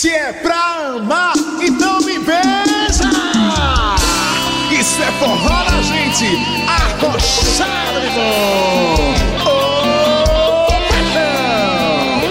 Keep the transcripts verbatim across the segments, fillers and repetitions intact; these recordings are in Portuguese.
Se é pra amar, então me beija. Isso é forró da gente, arrochado de bom. Oh, paixão.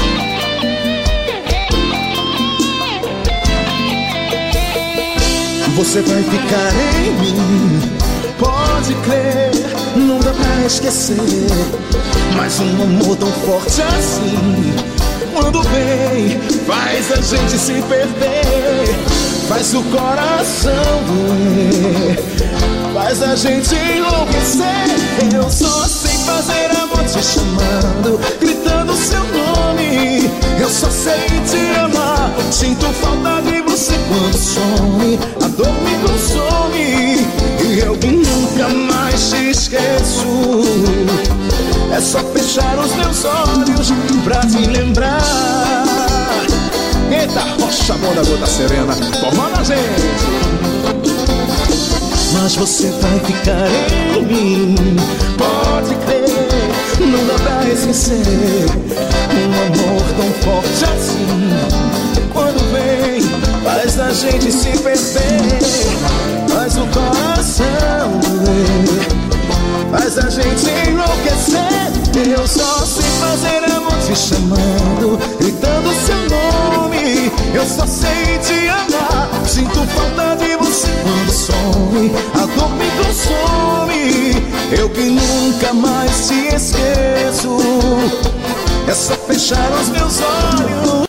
Você vai ficar em mim, pode crer, não dá pra esquecer. Mas um amor tão forte assim, quando vem, faz a gente se perder, faz o coração doer, faz a gente enlouquecer. Eu só sei fazer amor te chamando, gritando seu nome. Eu só sei te amar, sinto falta de você quando some. A dor me consome e eu que nunca mais te esqueço. É só fechar os meus olhos pra te lembrar. Eita, rocha, mão da gota serena, formando a gente. Mas você vai ficar em mim, pode crer, não dá pra esquecer. Um amor tão forte assim, quando vem, faz a gente se perder, faz o coração doer, faz a gente enlouquecer. Eu só sei fazer amor te chamando, gritando seu nome. Eu só sei te amar, sinto falta de você quando some. A dor me consome, eu que nunca mais te esqueço. É só fechar os meus olhos